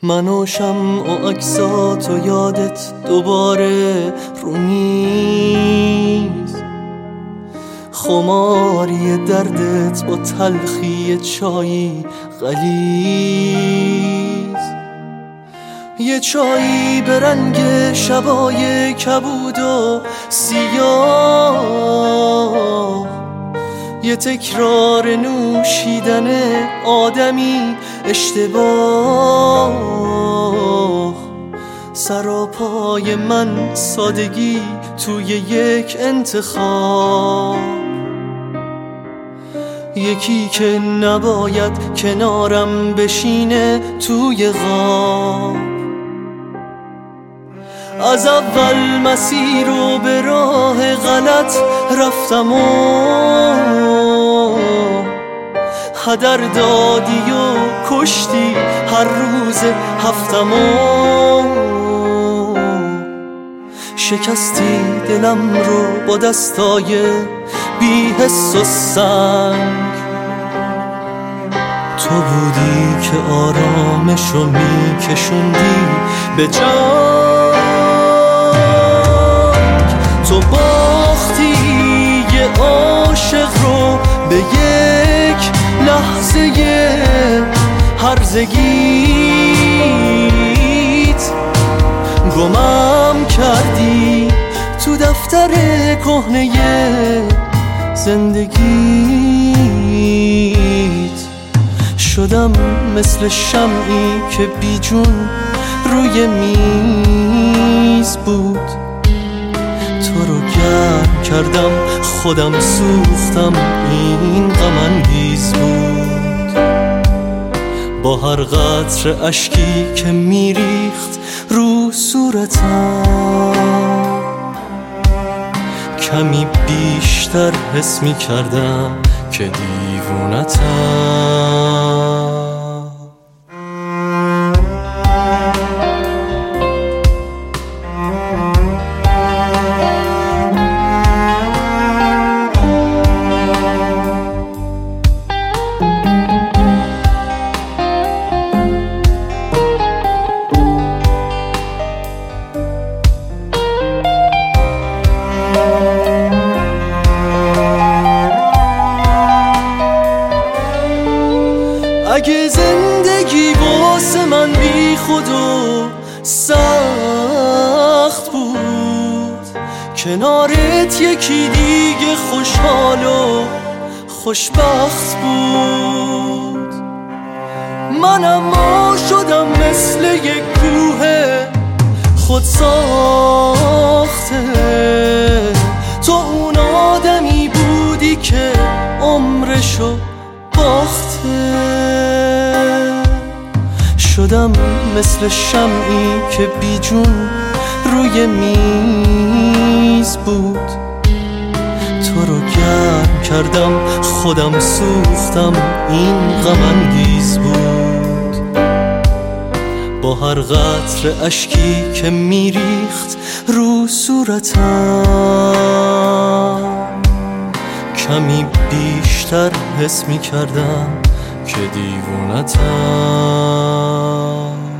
من و شمع و عکسات و یادت دوباره رو میز، خماری دردت با تلخی چایی غلیظ، یه چایی به رنگ شبای کبود و سیاه، یه تکرار نوشیدن آدمی اشتباه، سراپای من سادگی توی یک انتخاب، یکی که نباید کنارم بشینه توی غاب. از اول مسیر رو به راه غلط رفتم و هدر دادی و کشتی هر روز هفتم و شکستی دلم رو با دستای بی حس و سنگ، تو بودی که آرامشو میکشوندی به جنگ، تو باختی یه عاشق رو به یک لحظه هرزگیت، گمم کردی تو دفتر کهنه زندگیت، شدم مثل شمعی که بی جون روی میز بود، تو رو گرم کردم خودم سوختم این غم انگیز بود، با هر قطره اشکی که میریخت رو صورتم کمی بیشتر حس میکردم که دیوونتم. اگه زندگی واسه من بی خود و سخت بود، کنارت یکی دیگه خوشحال و خوشبخت بود، من اما شدم مثل یک کوه خود ساخته، تو اون آدمی بودی که عمرشو باخته، شدم مثل شمعی که بی جون روی میز بود، تو رو گرم کردم خودم سوختم این غم انگیز بود، با هر قطره اشکی که میریخت رو صورتم کمی بیشتر حس میکردم که دیوونتم.